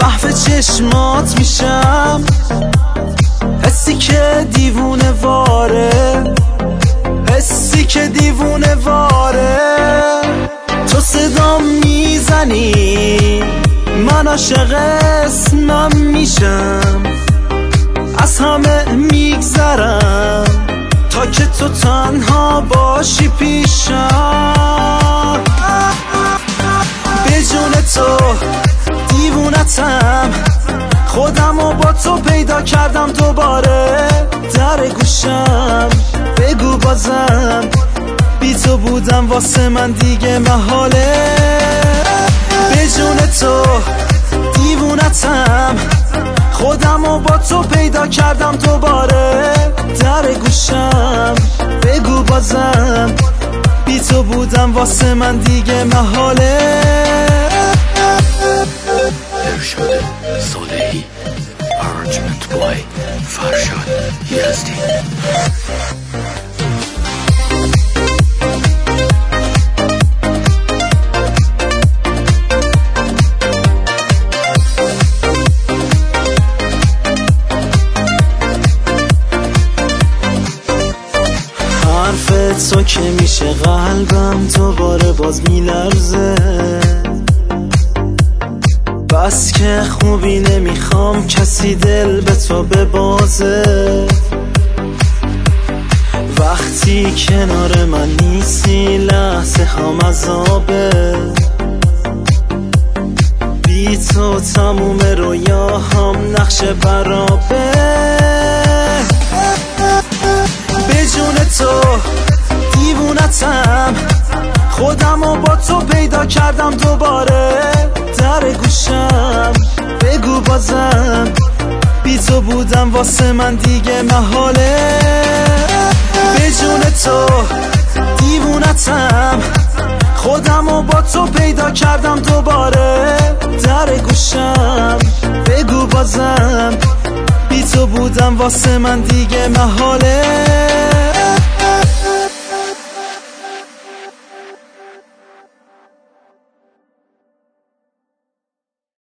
محو چشمات میشم، حسی که دیوونه واره، حسی که دیوونه واره. تو صدا میزنی من عاشق اسمم میشم، از همه میگذرم تا که تو تنها باشی پیشم. به جون تو دیوونتم، خودمو با تو پیدا کردم دوباره. در گوشم بگو بازم، بی تو بودم واسه من دیگه محاله. به جون تو دیوونتم، خودمو با تو پیدا کردم دوباره. در گوشم بگو بازم، بی تو بودم واسه من دیگه محاله. ارشاد صالحی، arrangement by فرشاد یزدی. حرف تو که میشه قلبم دوباره باز میلرزه، بس که خوبی نمیخوام کسی دل به تو ببازه. وقتی کنار من نیستی لحظه هم عذابه، بی تو تموم رویاهام نقش برابه. به جون تو دیوونتم، خودمو با تو پیدا کردم دوباره. در گوشم بگو بازم، بی تو بودم واسه من دیگه محاله. به جون تو دیوونتم، خودمو با تو پیدا کردم دوباره. در گوشم بگو بازم، بی تو بودم واسه من دیگه محاله.